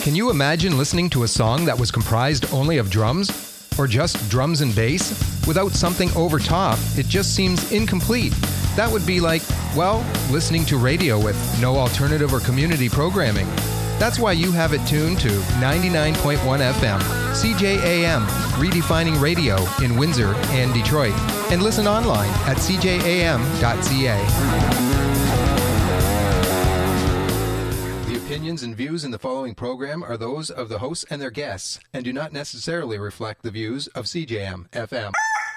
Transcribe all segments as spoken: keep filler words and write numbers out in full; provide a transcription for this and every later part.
Can you imagine listening to a song that was comprised only of drums? Or just drums and bass? Without something over top, it just seems incomplete. That would be like, well, listening to radio with no alternative or community programming. That's why you have it tuned to ninety-nine point one F M, C J A M, redefining radio in Windsor and Detroit. And listen online at c j a m dot c a. The opinions and views in the following program are those of the hosts and their guests and do not necessarily reflect the views of C J M F M.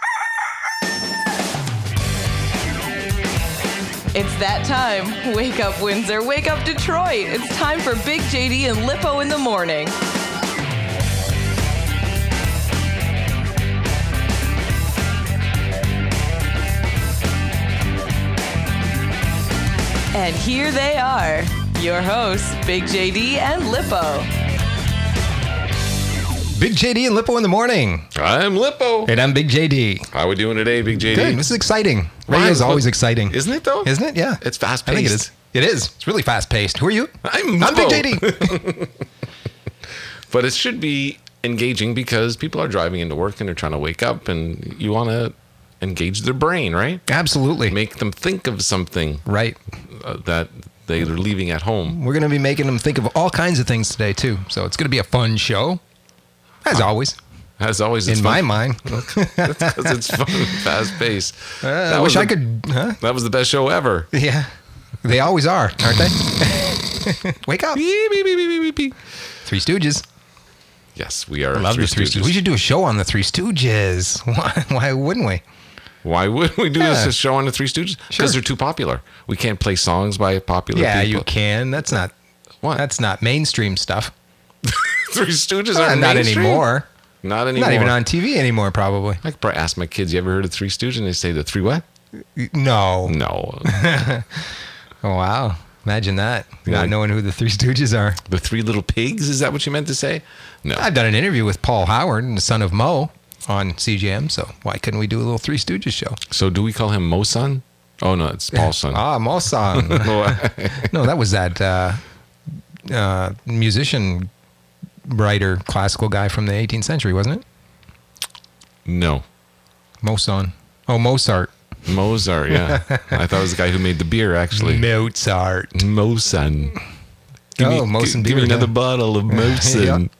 It's that time. Wake up, Windsor. Wake up, Detroit. It's time for Big J D and Lippo in the morning. And here they are, your hosts, Big J D and Lippo. Big J D and Lippo in the morning. I'm Lippo. And I'm Big J D. How are we doing today, Big J D? Good. This is exciting. Radio is always exciting. Isn't it, though? Isn't it? Yeah. It's fast-paced. I think it is. It is. It's really fast-paced. Who are you? I'm I'm Lippo. Big J D. But it should be engaging because people are driving into work and they're trying to wake up and you want to engage their brain, right? Absolutely. Make them think of something Right. uh, that they're leaving at home. We're going to be making them think of all kinds of things today, too. So it's going to be a fun show, as always. As always, it's In fun. my mind. That's because it's fun and fast-paced. Uh, I wish the, I could. Huh? That was the best show ever. Yeah. They always are, aren't they? Wake up. Beep, beep, beep, beep, beep, beep. Three Stooges. Yes, we are I love Three the Three Stooges. Stooges. We should do a show on the Three Stooges. Why, why wouldn't we? Why would we do Yeah. this show on the Three Stooges? Because Sure. they're too popular. We can't play songs by popular Yeah, people. you can. That's not. What? That's not mainstream stuff. Three Stooges Uh, aren't not mainstream? anymore. Not anymore. Not even on T V anymore, probably. I could probably ask my kids, you ever heard of Three Stooges? And they say the three what? No. No. Oh, wow. Imagine that. Yeah. Not knowing who the Three Stooges are. The Three Little Pigs? Is that what you meant to say? No. I've done an interview with Paul Howard, the son of Mo, on C J M, so why couldn't we do a little Three Stooges show? So do we call him Mo's son? Oh, no, it's Paul's son. Ah, Mo son. No, that was that uh, uh, musician, writer, classical guy from the eighteenth century, wasn't it? No. Mo son. Oh, Mozart. Mozart, yeah. I thought it was the guy who made the beer, actually. Mozart. Moson. Give Oh, me, Moson give beer, me another yeah. bottle of Moson.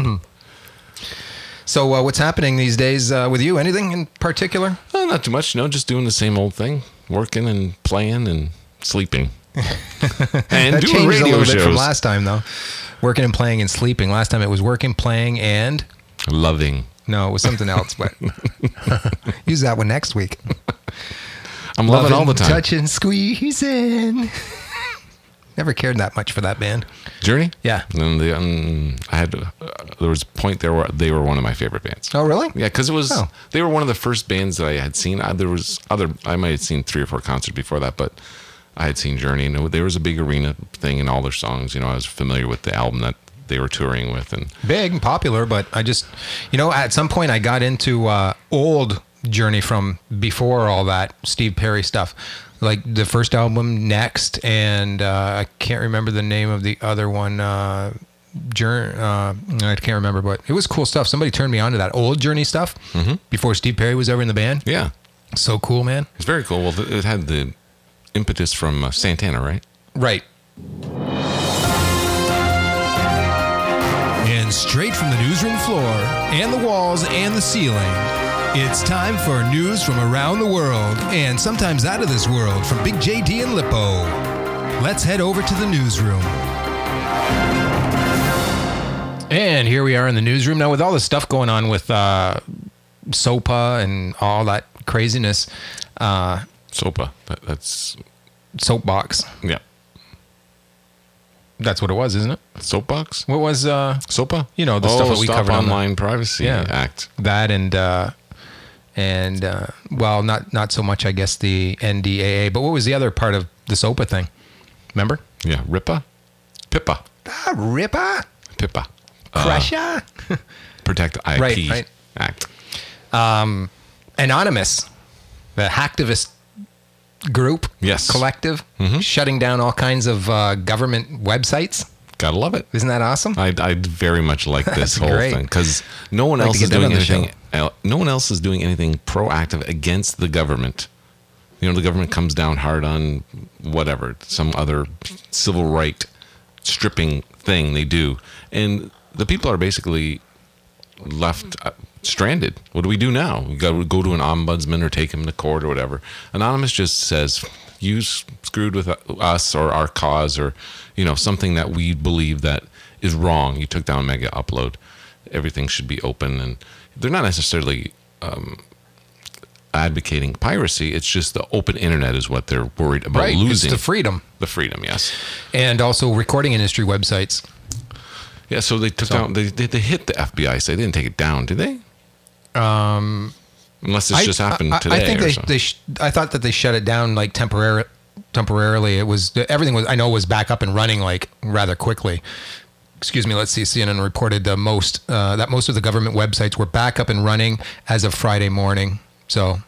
So uh, what's happening these days uh, with you? Anything in particular? Oh, not too much. No, just doing the same old thing. Working and playing and sleeping. and That doing changed a radio little shows. bit from last time, though. Working and playing and sleeping. Last time it was working, playing, and... Loving. No, it was something else, but use that one next week. I'm loving all the time. Touching, squeezing. Never cared that much for that band. Journey? Yeah. And the, um, I had, uh, there was a point there where they were one of my favorite bands. Oh, really? Yeah, because it was, Oh. they were one of the first bands that I had seen. I, there was other, I might have seen three or four concerts before that, but I had seen Journey, and there was a big arena thing in all their songs. You know, I was familiar with the album that they were touring with. And Big and popular, but I just, you know, at some point I got into uh, old Journey from before all that Steve Perry stuff. Like the first album, Next, and uh, I can't remember the name of the other one. Uh, Journey, uh, I can't remember, but it was cool stuff. Somebody turned me on to that old Journey stuff Mm-hmm. before Steve Perry was ever in the band. yeah, So cool, man. it's very cool. Well, th- it had the impetus from uh, Santana, right? Right. And straight from the newsroom floor and the walls and the ceiling, it's time for news from around the world and sometimes out of this world from Big J D and Lippo. Let's head over to the newsroom. And here we are in the newsroom. Now, with all the stuff going on with uh, SOPA and all that craziness, uh, SOPA. That, that's, soapbox. yeah. That's what it was, isn't it? Soapbox? What was... Uh, SOPA? You know, the oh, stuff that we Stop covered on the- Online Privacy Yeah. Act. that and uh, and uh, well, not not so much, I guess, the N D A A. But what was the other part of the SOPA thing? Remember? Yeah, RIPA? PIPA. Ah, Ripper, PIPA. Uh, Crusher, Protect I P Right, right. Act. um, Anonymous, the hacktivist group, Yes. collective, Mhm. shutting down all kinds of uh, government websites. Gotta love it. Isn't that awesome? I I very much like this whole great. thing because no one Like else to is get that doing on the show. anything. el- No one else is doing anything proactive against the government. You know, the government comes down hard on whatever, some other civil right stripping thing they do. And the people are basically left uh, stranded. What do we do now? We got to go to an ombudsman or take him to court or whatever. Anonymous just says, you screwed with us or our cause or, you know, something that we believe that is wrong. You took down Mega Upload. Everything should be open. And they're not necessarily... Um, advocating piracy. It's just the open internet is what they're worried about Right, losing. it's the freedom. The freedom, yes. And also recording industry websites. Yeah, so they took So- down, they, they they hit the F B I, so they didn't take it down, did they? Um, Unless this I- just happened I, today I think or they, something. they sh- I thought that they shut it down like temporary, temporarily. It was everything was I know was back up and running like rather quickly. Excuse me. Let's see. C N N reported the most uh, that most of the government websites were back up and running as of Friday morning. So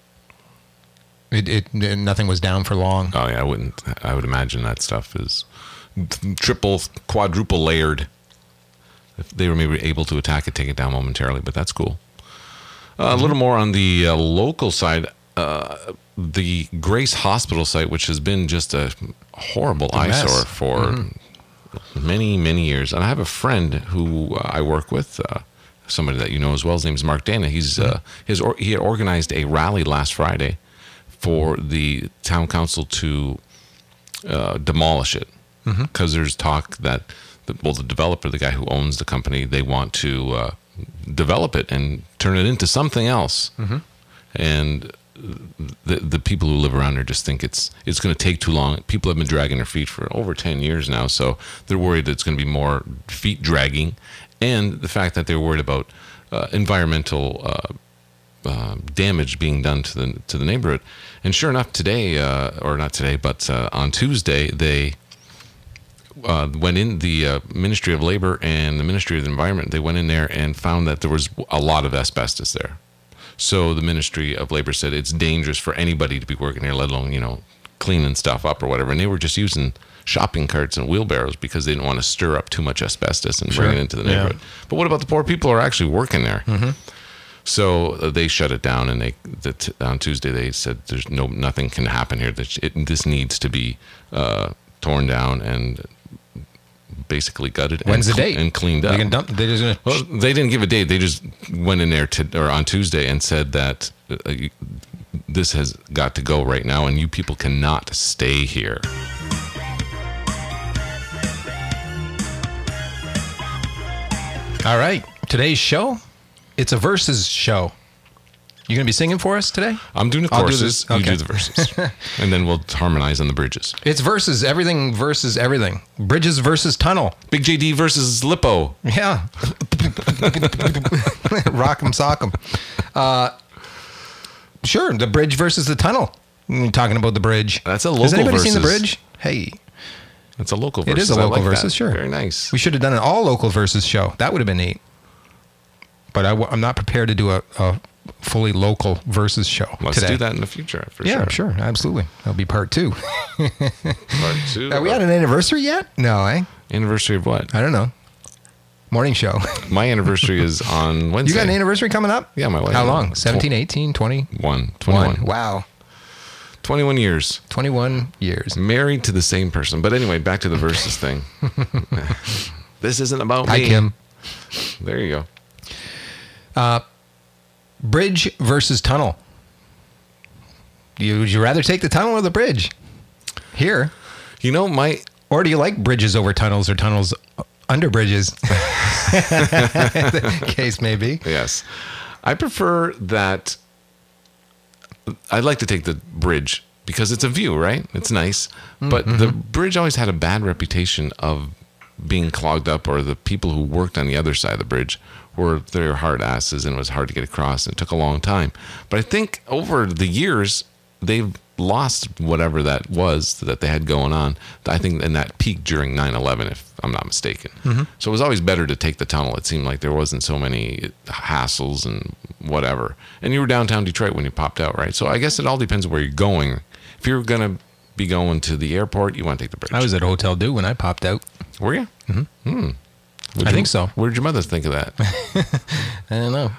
it, it nothing was down for long. Oh yeah, I wouldn't. I would imagine that stuff is triple, quadruple layered. If they were maybe able to attack it, take it down momentarily, but that's cool. Uh, a little more on the uh, local side. Uh, the Grace Hospital site, which has been just a horrible A mess. eyesore for mm-hmm. many, many years. And I have a friend who uh, I work with, uh, somebody that you know as well. His name is Mark Dana. He's uh, his or, he had organized a rally last Friday for the town council to uh, demolish it because mm-hmm. there's talk that the, well, the developer, the guy who owns the company, they want to uh, develop it and turn it into something else. Mm-hmm. And the the people who live around there just think it's it's going to take too long. People have been dragging their feet for over ten years now, so they're worried that it's going to be more feet dragging, and the fact that they're worried about uh, environmental uh, uh, damage being done to the to the neighborhood. And sure enough, today uh, or not today, but uh, on Tuesday, they uh, went in the uh, Ministry of Labor and the Ministry of the Environment. They went in there and found that there was a lot of asbestos there. So the Ministry of Labor said it's dangerous for anybody to be working there, let alone, you know, cleaning stuff up or whatever. And they were just using shopping carts and wheelbarrows because they didn't want to stir up too much asbestos and Sure. bring it into the neighborhood. Yeah. But what about the poor people who are actually working there? Mm-hmm. So uh, they shut it down, and they the t- on Tuesday they said there's no nothing can happen here. That it, this needs to be uh, torn down and basically gutted. When's and the cl- date? And cleaned up. They can dump. They just gonna. Well, they didn't give a date. They just went in there to, or on Tuesday and said that uh, you- this has got to go right now, and you people cannot stay here. All right. Today's show, it's a verses show. You gonna be singing for us today? I'm doing the I'll do choruses. this. Okay. You do the verses, and then we'll harmonize on the bridges. It's versus everything versus everything. Bridges versus tunnel. Big J D versus Lippo. Yeah. Rock 'em, sock 'em. Uh, sure, the bridge versus the tunnel. We're talking about the bridge. That's a local Has anybody seen the versus. bridge? Hey, It's a local it versus. is a I local like versus, that. sure. Very nice. We should have done an all local versus show. That would have been neat. But I, am not prepared to do a, a fully local versus show Let's today. do that in the future for Yeah, sure. sure. Absolutely. That'll be part two. Part two. Are we at an anniversary yet? No, eh? Anniversary of what? I don't know. Morning show. My anniversary is on Wednesday. You got an anniversary coming up? Yeah, my wife. How long? seventeen, eighteen, twenty? One. twenty-one. One. Wow. twenty-one years. twenty-one years. Married to the same person. But anyway, back to the verses thing. This isn't about Hi, me. Kim. There you go. Bridge versus tunnel. You, would you rather take the tunnel or the bridge? Here. You know, my Or do you like bridges over tunnels or tunnels under bridges? The case may be. yes, I prefer that. I'd like to take the bridge because it's a view, right? It's nice, but Mm-hmm. the bridge always had a bad reputation of being clogged up, or the people who worked on the other side of the bridge were they were hard asses, and it was hard to get across, and it took a long time. But I think over the years they've lost whatever that was that they had going on. I think, and that peaked during nine eleven, if I'm not mistaken. Mm-hmm. So it was always better to take the tunnel. It seemed like there wasn't so many hassles and whatever. And you were downtown Detroit when you popped out, right? So I guess it all depends where you're going. If you're going to be going to the airport, you want to take the bridge. I was at Hotel Dieu when I popped out. Were you? Mm-hmm. Hmm. I think so. What did your mother think of that? I don't know.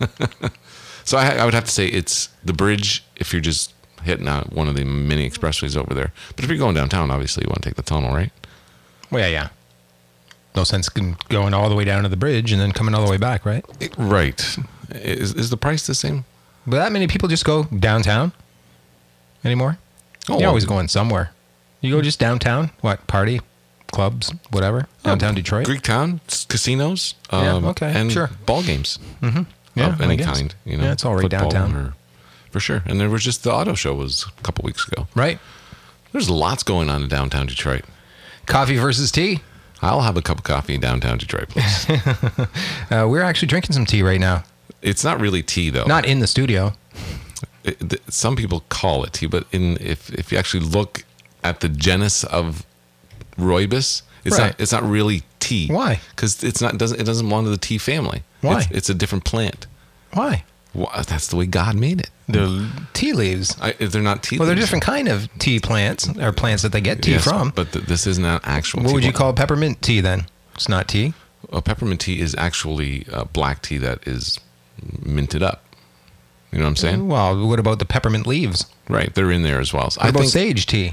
So I, I would have to say it's the bridge if you're just hitting out one of the mini expressways over there. But if you're going downtown, obviously you want to take the tunnel, right? Well, yeah, yeah. No sense in going all the way down to the bridge and then coming all the way back, right? It, right. Is is the price the same? But that many people just go downtown anymore? Oh, You're always going somewhere. You go just downtown? What? Party? Clubs? Whatever? Downtown oh, Detroit? Greek town, casinos, Yeah, um, okay, and sure. ball games Mm-hmm. Yeah, of I any guess. kind. You know, Yeah, it's all right football downtown. or- for sure. And there was just the auto show was a couple weeks ago. Right. There's lots going on in downtown Detroit. Coffee versus tea. I'll have a cup of coffee in downtown Detroit, please. Uh, we're actually drinking some tea right now. It's not really tea, though. Not in the studio. It, th- some people call it tea, but in if if you actually look at the genus of rooibos, it's Right. not it's not really tea. Why? Because it's not doesn't it doesn't belong to the tea family. Why? It's, it's a different plant. Why? Well, that's the way God made it. They're tea leaves. I, they're not tea. Well, they're leaves. different kind of tea plants, or plants that they get tea Yes, from. but th- this is not actual. What tea would you plant. call peppermint tea then? It's not tea. A peppermint tea is actually uh, black tea that is minted up. You know what I'm saying? Well, what about the peppermint leaves? Right, they're in there as well. So What I about think. sage tea?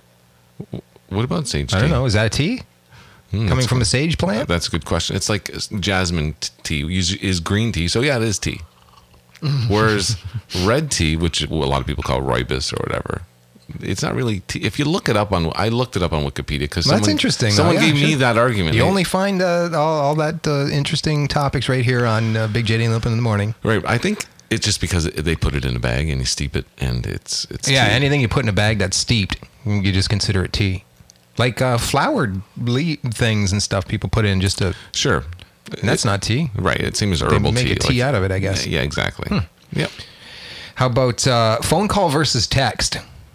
What about sage tea? I don't know. Is that a tea? Hmm, Coming that's from good. a sage Uh, plant? That's a good question. It's like jasmine t- tea is, is green tea, so yeah, it is tea. Whereas red tea, which a lot of people call rooibos or whatever, it's not really tea. If you look it up on, I looked it up on Wikipedia because That's interesting, though. Someone Yeah, gave me sure. that argument. You They- only find uh, all, all that uh, interesting topics right here on uh, Big J D and Lip in the morning. right. I think it's just because it- they put it in a bag and you steep it, and it's it's Yeah, tea. anything you put in a bag that's steeped, you just consider it tea. Like uh, flowered le- things and stuff people put in just to. Sure. And that's not tea. Right. It seems They herbal make tea. a tea out of it, I guess. Yeah, exactly. Yep. How about uh, phone call versus text?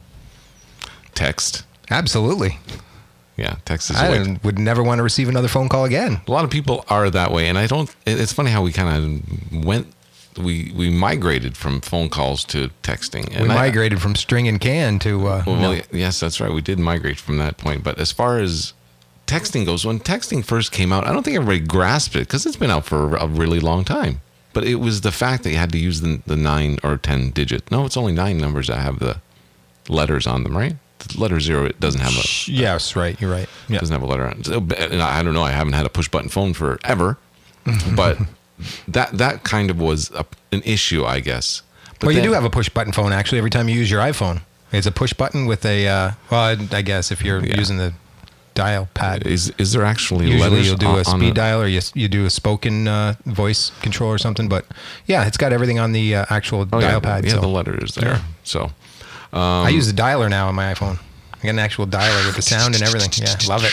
Text. Absolutely. Yeah, text is. I a way- don't- would never want to receive another phone call again. A lot of people are that way, and I don't. it- It's funny how we kind of went. We we migrated from phone calls to texting. And We I- migrated from string and can to. Uh, Well, no. yes, that's right. We did migrate from that point. But as far as texting goes, when texting first came out, I don't think everybody grasped it because it's been out for a really long time. But it was the fact that you had to use the, the nine or ten digit. No, it's only nine numbers that have the letters on them, right? The letter zero, it doesn't have a Yes, right. You're right. Yeah. doesn't have a letter on it. So, and I don't know. I haven't had a push button phone forever, but that that kind of was a, an issue, I guess. But Well, you then- do have a push button phone actually. Every time you use your iPhone, it's a push button with a. Uh, well, I guess if you're Yeah. using the dial pad, Is is there actually usually letters you'll do on, a on speed dial or you you do a spoken uh, voice control or something. But yeah, it's got everything on the uh, actual Oh, dial yeah, pad. Yeah, so. the letter is there. Yeah. So I use the dialer now on my iPhone. I got an actual dialer with the sound and everything. Yeah, love it.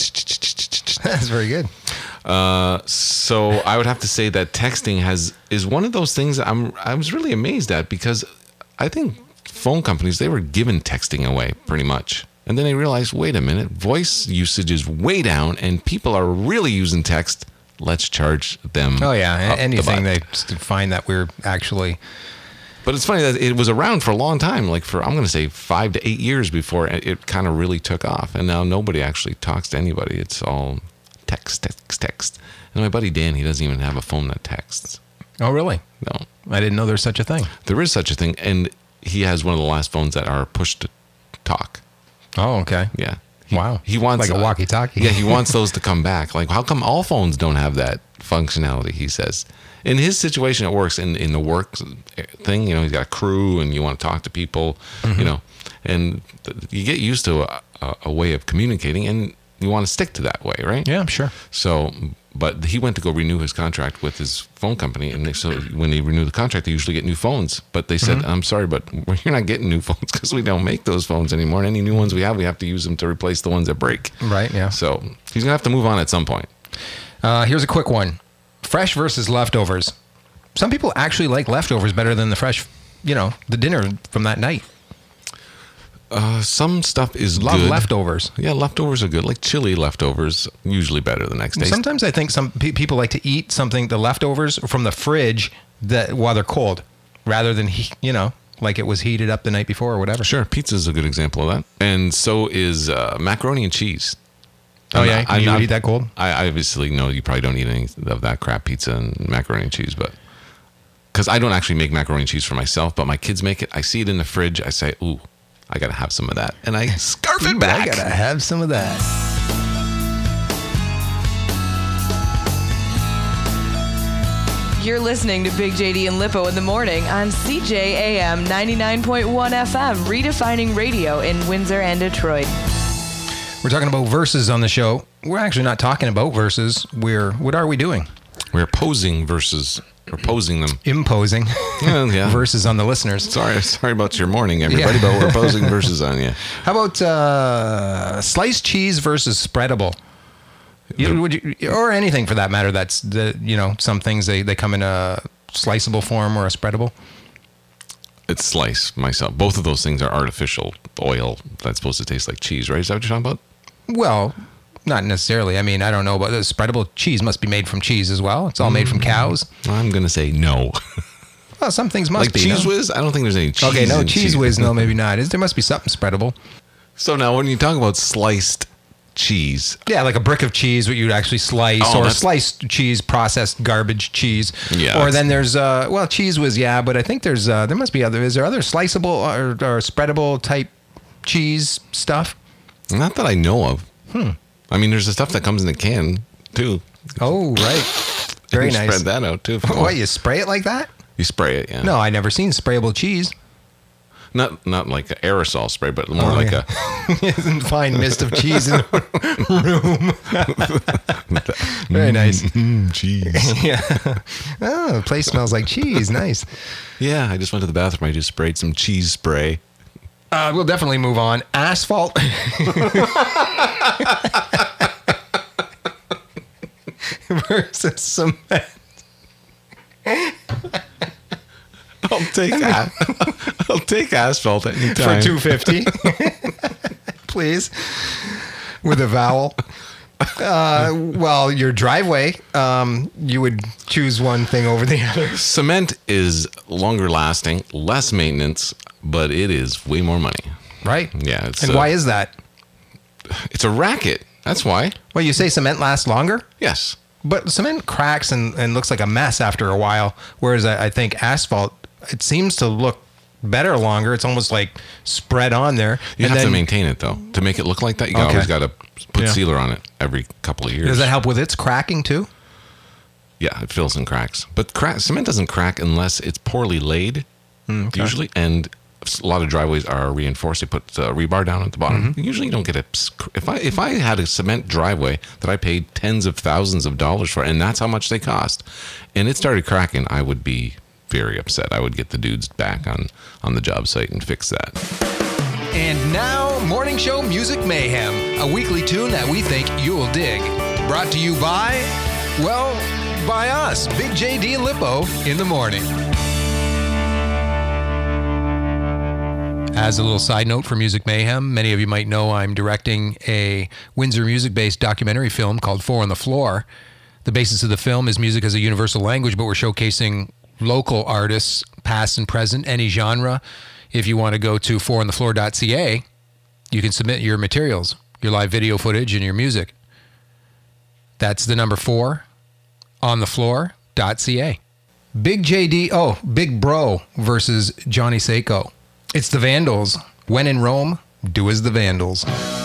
That's very good. Uh, so I would have to say that texting has is one of those things that I'm I was really amazed at because I think phone companies they were given texting away pretty much, and then they realized, wait a minute, voice usage is way down, and people are really using text. Let's charge them. Oh yeah, up the anything butt. they just find that we're actually. But it's funny that it was around for a long time, like for I'm going to say five to eight years before it, it kind of really took off, and now nobody actually talks to anybody. It's all text, text, text. And my buddy Dan, he doesn't even have a phone that texts. Oh really? No, I didn't know there's such a thing. there is such a thing, and he has one of the last phones that are push to talk. Oh okay. Yeah. He, Wow. He wants Like a uh, walkie-talkie. Yeah, he wants those to come back. Like, how come all phones don't have that functionality? He says. In his situation, it works. In in the work thing, you know, he's got a crew, and you want to talk to people, Mm-hmm. you know, and th- you get used to a, a, a way of communicating, and you want to stick to that way, right? Yeah, I'm sure. So, but he went to go renew his contract with his phone company, and they, so when they renew the contract, they usually get new phones. But they said, Mm-hmm. "I'm sorry, but you're not getting new phones because we don't make those phones anymore. And any new ones we have, we have to use them to replace the ones that break." Right. Yeah. So he's gonna have to move on at some point. Uh, here's a quick one: fresh versus leftovers. Some people actually like leftovers better than the fresh, you know, the dinner from that night. Uh, some stuff is Love good. leftovers. Yeah, leftovers are good. Like chili leftovers, usually better the next day. Sometimes I think some pe- people like to eat something, the leftovers from the fridge, that while they're cold, rather than he, you know, like it was heated up the night before or whatever. Sure, pizza is a good example of that, and so is uh, macaroni and cheese. Oh I'm yeah, not- I'm you not- would eat that cold? I I obviously know you probably don't eat any of that crap pizza and macaroni and cheese, but because I don't actually make macaroni and cheese for myself, but my kids make it. I see it in the fridge. I say, "Ooh, I gotta have some of that," and I scarf it Ooh, back. I gotta have some of that. You're listening to Big J D and Lippo in the morning on C J A M ninety-nine point one F M, redefining radio in Windsor and Detroit. We're talking about verses on the show. We're actually not talking about verses. We're what are we doing? We're posing versus or posing them. Imposing Yeah, yeah. verses on the listeners. Sorry, sorry about your morning, everybody, Yeah. but we're posing verses on you. How about uh, sliced cheese versus spreadable? You, would you, or anything for that matter. That's the you know some things they, they come in a sliceable form or a spreadable. It's slice myself. Both of those things are artificial oil that's supposed to taste like cheese, right? Is that what you're talking about? Well, not necessarily. I mean, I don't know, but the spreadable cheese must be made from cheese as well. It's all made from cows. I'm gonna say no. Well, some things must like be. Cheese no? Whiz? I don't think there's any cheese. Okay, no in cheese whiz. No, maybe not. Is there must be something spreadable? So now, when you talk about sliced cheese, Yeah, like a brick of cheese, what you'd actually slice, Oh, or that's- sliced cheese, processed garbage cheese. Yeah, Or that's- then there's uh, well, cheese whiz, yeah, but I think there's uh, there must be other. Is there other sliceable or, or spreadable type cheese stuff? not that I know of. Hmm. I mean, there's the stuff that comes in a can too. Oh, right. Very you nice. Spread that out too. if you What, want. you spray it like that? You spray it, yeah. No, I never seen sprayable cheese. not not like an aerosol spray, but more Oh, like yeah. Isn't fine mist of cheese in the room. Very nice. a mm, cheese. Yeah. Oh, the place smells like cheese. Nice. Yeah, I just went to the bathroom. I just sprayed some cheese spray. Uh, we'll definitely move on. Asphalt. Versus cement. I'll take a- I'll take asphalt anytime. For two fifty. Please. With a vowel. Uh, well, your driveway, um, you would choose one thing over the other. Cement is longer lasting, less maintenance, but it is way more money. Right? Yeah, it's And uh, why is that? it's a racket. That's why. Well, you say cement lasts longer? Yes. But cement cracks and, and looks like a mess after a while, whereas I, I think asphalt, it seems to look better longer. It's almost like spread on there. You And have to then- maintain it though. To make it look like that, you Okay. always got to put Yeah. sealer on it every couple of years. Does that help with its cracking too? Yeah, it fills in cracks. But crack, cement doesn't crack unless it's poorly laid, Mm, okay. usually. And a lot of driveways are reinforced. They put uh, rebar down at the bottom. Mm-hmm. Usually, you don't get a. If I if I had a cement driveway that I paid tens of thousands of dollars for, and that's how much they cost, and it started cracking, I would be very upset. I would get the dudes back on on the job site and fix that. And now, Morning Show Music Mayhem, a weekly tune that we think you'll dig. Brought to you by, well, by us, Big J D and Lippo in the morning. As a little side note for Music Mayhem, many of you might know I'm directing a Windsor music-based documentary film called Four on the Floor. The basis of the film is music as a universal language, but we're showcasing local artists, past and present, any genre. If you want to go to four on the floor dot c a, you can submit your materials, your live video footage, and your music. That's the number four on the floor dot c a. Big J D, oh, Big Bro versus Johnny Seiko. It's the Vandals. When in Rome, do as the Vandals.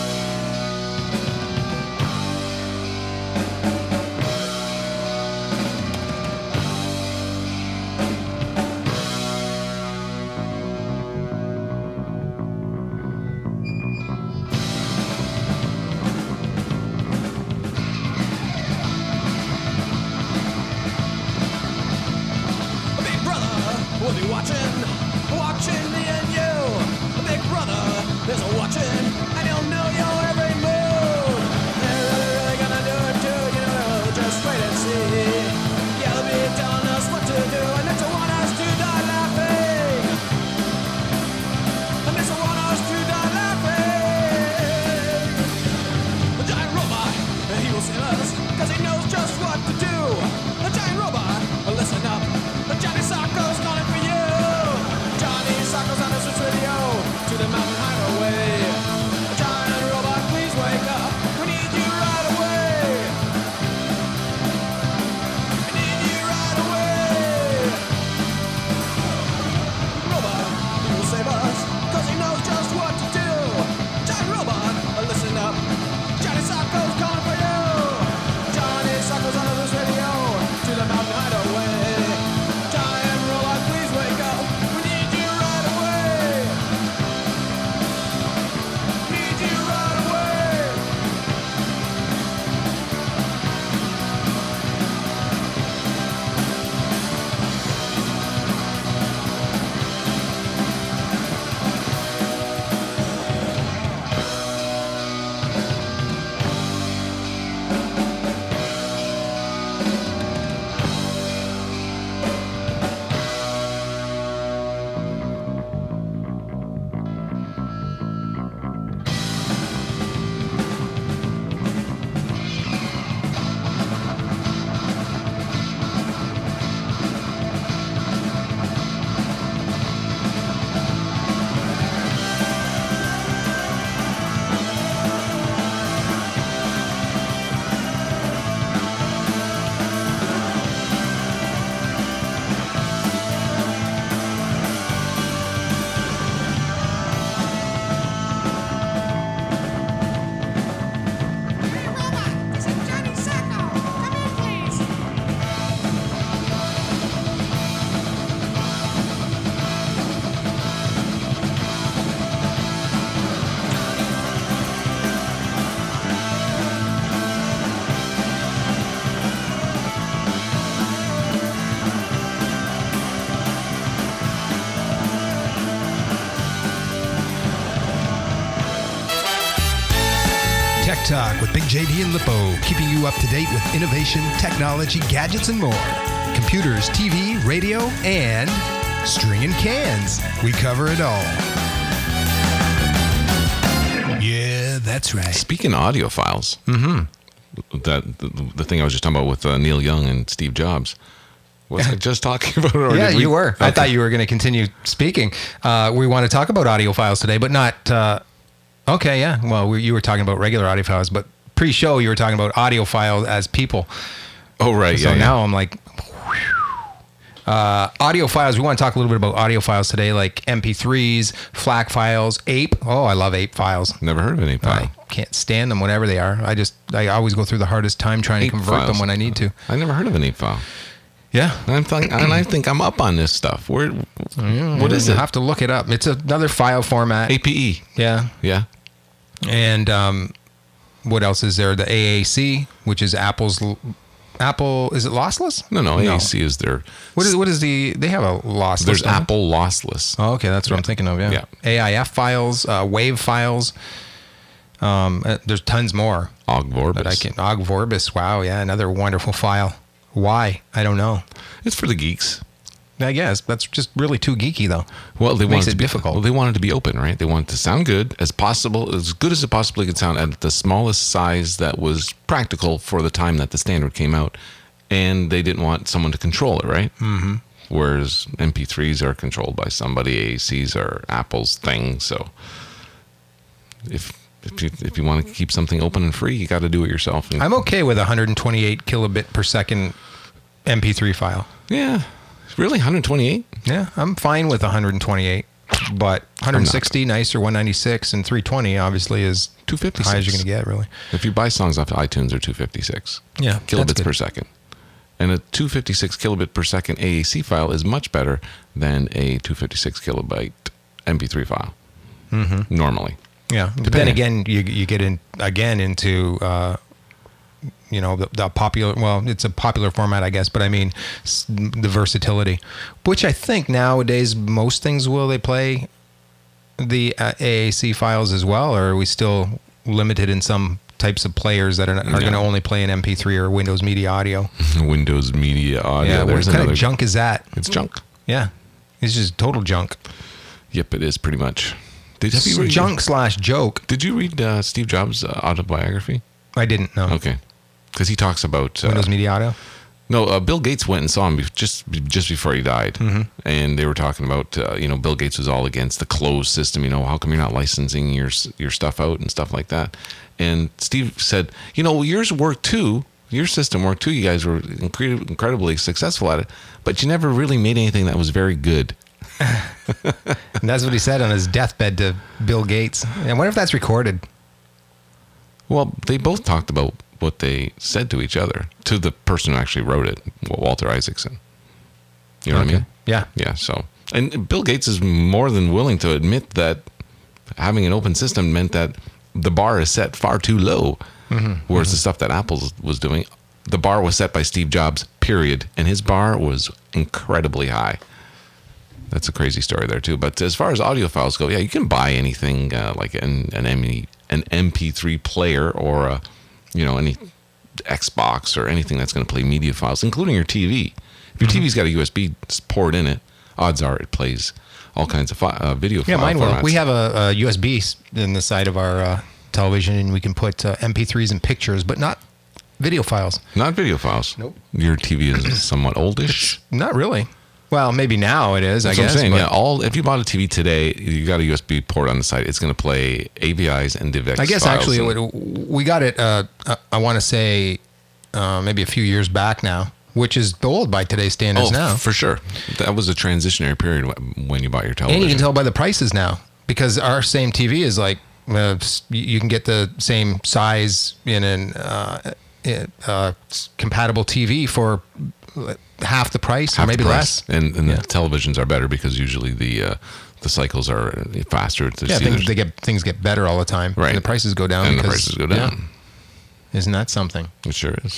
Big brother will be watching, watching me and you. Big brother is watching, and he'll know you Talk with Big J D and Lippo, keeping you up to date with innovation, technology, gadgets, and more. Computers, T V, radio, and string and cans. We cover it all. Yeah, that's right. Speaking of audio files, mm-hmm. that the, the thing I was just talking about with uh, Neil Young and Steve Jobs. Was I just talking about it? Or Yeah, did we- you were. Okay. I thought you were going to continue speaking. Uh, we want to talk about audio files today, but not... Uh, okay, yeah. Well, we, you were talking about regular audio files, but pre-show you were talking about audio files as people. Oh, right. So yeah, now yeah. I'm like... Uh, audio files. We want to talk a little bit about audio files today, like M P threes, FLAC files, A P E. Oh, I love A P E files. Never heard of any file. I can't stand them, whatever they are. I just, I always go through the hardest time trying to A P E convert them files. when I need to. I never heard of an A P E file. Yeah. And I'm think, and I think I'm up on this stuff. Where, what is You it? have to look it up. It's another file format. A P E. Yeah. Yeah. And um, what else is there? The A A C, which is Apple's. Apple, is it lossless? No, no. A A C is their. What is what is the? They have a lossless. There's don't they? Apple lossless. Oh, okay, that's what I'm thinking of. Yeah. Yeah. A I F files, uh, WAV files. Um, uh, there's tons more Og Vorbis. that I can. Og Vorbis. Wow. Yeah, another wonderful file. Why? I don't know. It's for the geeks. I guess that's just really too geeky, though. Well, they Makes wanted it to be, difficult. Well, they wanted to be open, right? They wanted to sound good as possible, as good as it possibly could sound at the smallest size that was practical for the time that the standard came out, and they didn't want someone to control it, right? Mm-hmm. Whereas M P threes are controlled by somebody, A A Cs are Apple's thing. So if if you if you want to keep something open and free, you got to do it yourself. And, I'm okay with a one hundred twenty-eight kilobit per second M P three file. yeah, really, one twenty-eight. Yeah, I'm fine with one hundred twenty-eight, but one sixty nicer, one ninety-six, and three twenty obviously is two fifty-six. high as you're going to get, really. If you buy songs off iTunes, they're two fifty-six. Yeah, that's kilobits good. per second. And a two fifty-six kilobit per second A A C file is much better than a two fifty-six kilobyte M P three file. Mm-hmm. Normally. Yeah, but then again, you you get in again into uh, you know the, the popular. Well, it's a popular format, I guess, but I mean s- the versatility, which I think nowadays most things will they play the uh, A A C files as well, or are we still limited in some types of players that are, are Yeah. going to only play in M P three or Windows Media Audio? Windows Media Audio. Yeah, what there's kind another of junk is that? It's junk. Yeah, it's just total junk. Yep, it is pretty much. Did, have you read, Junk slash joke. Did you read uh, Steve Jobs' uh, autobiography? I didn't know. Okay, because he talks about uh, Windows Media Audio. No, uh, Bill Gates went and saw him bef- just just before he died, Mm-hmm. and they were talking about uh, you know Bill Gates was all against the closed system. You know, how come you're not licensing your s- your stuff out and stuff like that? And Steve said, you know, yours worked too. Your system worked too. You guys were incre- incredibly successful at it, but you never really made anything that was very good. And that's what he said on his deathbed to Bill Gates. And I wonder if that's recorded. Well, they both talked about what they said to each other, to the person who actually wrote it, Walter Isaacson. You know what I mean? Yeah. Yeah. So, and Bill Gates is more than willing to admit that having an open system meant that the bar is set far too low. Mm-hmm. Whereas the stuff that Apple was doing, the bar was set by Steve Jobs, period. And his bar was incredibly high. That's a crazy story there too. But as far as audio files go, yeah, you can buy anything uh, like an an, M E, an M P three player or a, you know, any Xbox or anything that's going to play media files, including your T V. If your mm-hmm. T V's got a U S B port in it, odds are it plays all kinds of fi- uh, video. Yeah, file mine formats. will. We have a, a U S B in the side of our uh, television, and we can put uh, M P threes and pictures, but not video files. Not video files. Nope. Your T V is somewhat oldish. Not really. Well, maybe now it is, That's I what guess. I'm saying. but Yeah, all if you bought a T V today, you got a U S B port on the side. It's going to play A V Is and DivX. I guess files actually and- it would, we got it, uh, uh, I want to say uh, maybe a few years back now, which is old by today's standards oh, now. for sure. That was a transitionary period wh- when you bought your television. And you can tell by the prices now, because our same T V is like, uh, you can get the same size in an uh, uh, compatible T V for half the price, Half or maybe the less. price. And, and Yeah. the televisions are better because usually the uh, the cycles are faster. To Yeah, see things, there's- they get things get better all the time. Right. And the prices go down. and the because, prices go down. yeah. Isn't that something? It sure is.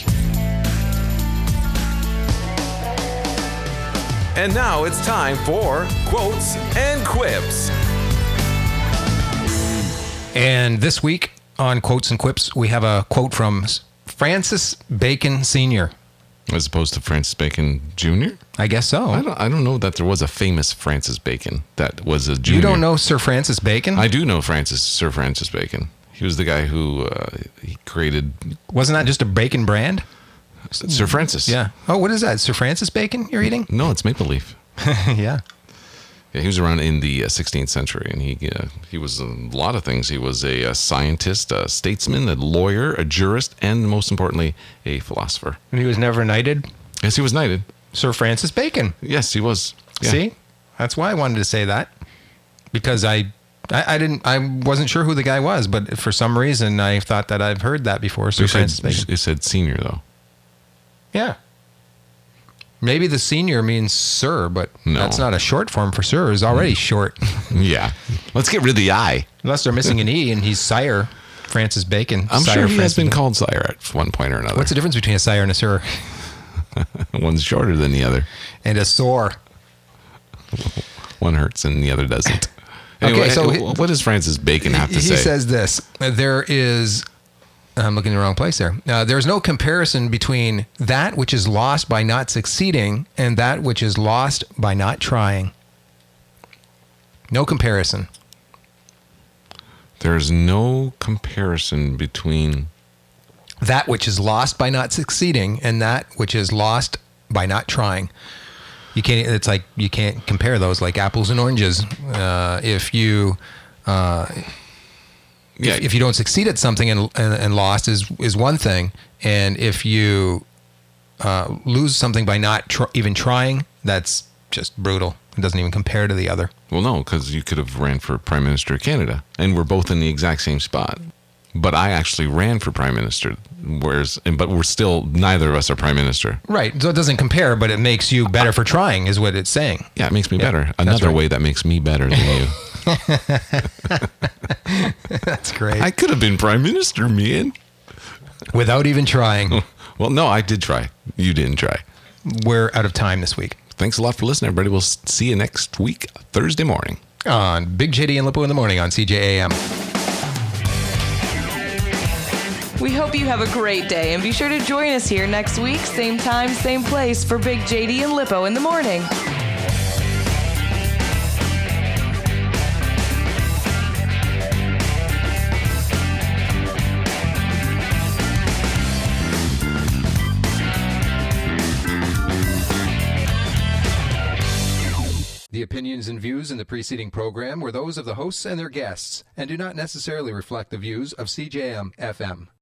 And now it's time for Quotes and Quips. And this week, on Quotes and Quips, we have a quote from Francis Bacon Senior As opposed to Francis Bacon Junior? I guess so. I don't, I don't know that there was a famous Francis Bacon that was a junior. You don't know Sir Francis Bacon? I do know Francis, Sir Francis Bacon. He was the guy who uh, he created... Wasn't that just a bacon brand? Sir Francis. Yeah. Oh, what is that? Sir Francis Bacon you're eating? No, it's Maple Leaf. Yeah. Yeah, he was around in the uh, sixteenth century, and he uh, he was a lot of things. He was a, a scientist, a statesman, a lawyer, a jurist, and most importantly, a philosopher. And he was never knighted? Yes, he was knighted. Sir Francis Bacon. Yes, he was. Yeah. See? That's why I wanted to say that. Because I, I I didn't I wasn't sure who the guy was, but for some reason I thought that I've heard that before. Sir You Francis said, Bacon. you said senior, though. Yeah. Maybe the senior means sir, but No. that's not a short form for sir. It's already short. Yeah. Let's get rid of the I. Unless they're missing an E and he's Sire Francis Bacon. I'm Sire sure he Francis has been Bacon. called sire at one point or another. What's the difference between a sire and a sir? One's shorter than the other. And a sore. One hurts and the other doesn't. Anyway, Okay, so wh- he- what does Francis Bacon have to he say? He says this. There is... I'm looking in the wrong place there. Uh, there's no comparison between that which is lost by not succeeding and that which is lost by not trying. No comparison. There's no comparison between... That which is lost by not succeeding and that which is lost by not trying. You can't. It's like you can't compare those like apples and oranges. Uh, if you uh, Yeah, if, if you don't succeed at something and and, and lost is is one thing, and if you uh, lose something by not tr- even trying, that's just brutal. It doesn't even compare to the other. Well, no, because you could have ran for Prime Minister of Canada, and we're both in the exact same spot. But I actually ran for Prime Minister, whereas, and, but we're still, neither of us are Prime Minister. Right. So it doesn't compare, but it makes you better for trying, is what it's saying. Yeah, it makes me Yeah, better. that's Another right. way that makes me better than you. That's great. I could have been Prime Minister, man. Without even trying. Well, no, I did try. You didn't try. We're out of time this week. Thanks a lot for listening, everybody. We'll see you next week, Thursday morning. On Big J D and Lippo in the morning on C J A M. We hope you have a great day and be sure to join us here next week, same time, same place for Big J D and Lippo in the morning. The opinions and views in the preceding program were those of the hosts and their guests and do not necessarily reflect the views of C J A M F M.